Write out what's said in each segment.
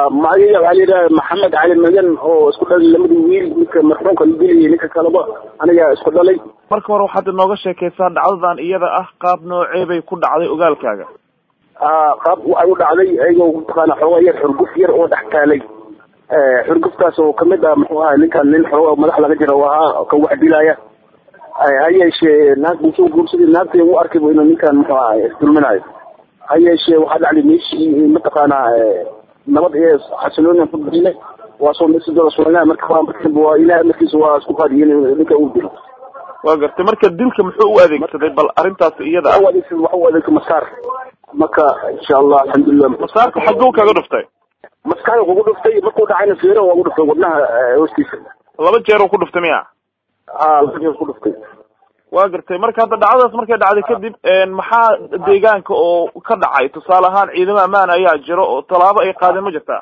معي علي محمد علي مجن oo isku dhalay lamada wiil ninka marxuumka la dilay ninka kalaba aniga isku dhalay marka hore waxaad inooga sheekaysaa dhacdadan iyada ah qaab noocee bay ku dhacday ogaalkaaga qaab waxay u dhacday ayagoo taqaana xogaa yar xurguf yar oo dhex taalay xurguftaas oo kamid ah muxuu ahaa ninkan nin xogaa madax laga jiro waa ka wax dilaya hayeeshee naag muxuu guursaday naagtii uu arkay inuu ninkan muxuu ahaa isdulminayo hayeeshee waxaa dhacday meeshii mataqaanaa nabad ee xasiloon ku dhigay waa soo meesha Soomaaliya marka waa ilaahay markiisa waa isku qaadiyeen ninka uu dilo waa gartay marka dilka muxuu u adeegsaday bal arintaas iyada ah waxa adeegsaday masaar marka insha Allah alxamdulillah masaarka xaguu kaga dhuftay maskaxda ugu dhuftay markuu dhacayna fiiro ugu dhuftay wadnaha hoostiisa laba jeer uu ku dhuftay miya laba jeer ku dhuftay waa gartay marka hadda dhacdaas markay dhacday kadib maxaa deegaanka oo ka dhacay tusaale ahaan ciidamo ammaan ayaa jiro oo talaabo ay qaadeen ma jirtaa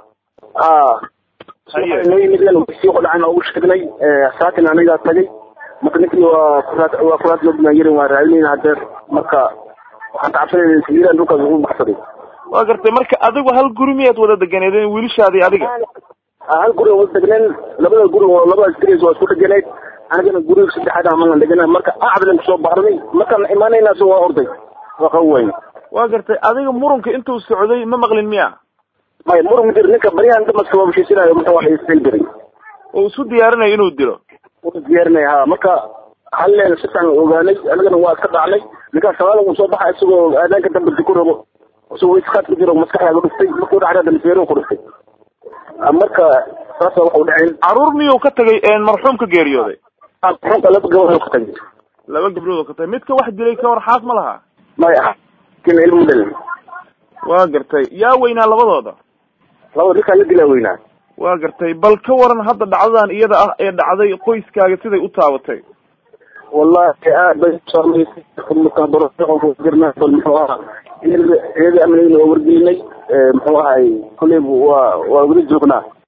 haye midna si qodaan ugu sheegnay saakin aniga tagay marka ninkii waa kuraad loo dhigay waa raadinayna hadda marka waxaan taabsanay siiraan dhulka ugu baxsaday waa gartay marka adigu hal guri miyaad wada deganeedeen wiilashaadii adiga hal guri wada deganeen labada guri oo laba askari oo isku deganeed anagana guriga saddexaad ah ma deganaa marka aacdan soo baxnay marka iimaanayna soo orday waa qaweyn waa gartay adiga murunka intuu socday ma maqlin miya may murun dir ninka bariyan dad masoo bishiisanayo marka wax isfil diray oo isu diyaarinay inuu dilo oo diyaarinay marka halleen si fiican ogaanay anagana waa ka dhacnay ninka sawal uu soo baxay isagoo aadaanka dambe ku rabo soo iskaad ku jiro maskaxda dhuftay markuu dhacay dambeero ku dhuftay marka saas waxa u dhacay caruur miyuu ka tagay marxuumka geeriyooday laba gabdhood ka tagay laba gabdhood ka tagay midka wax dilay ka war xaas ma laha maya kin ilmu dal waa gartay yaa weynaa labadooda labada ninka la dilay weynaa waa gartay bal ka waran hadda dhacdadan iyada ah ee dhacday qoyskaaga siday u taabatay wallahi aad bay saameysay kumka barashada jirnaa muxuu ahaa iyada amniga oo wargelinay muxuu ahaa kulay waa wada joognaa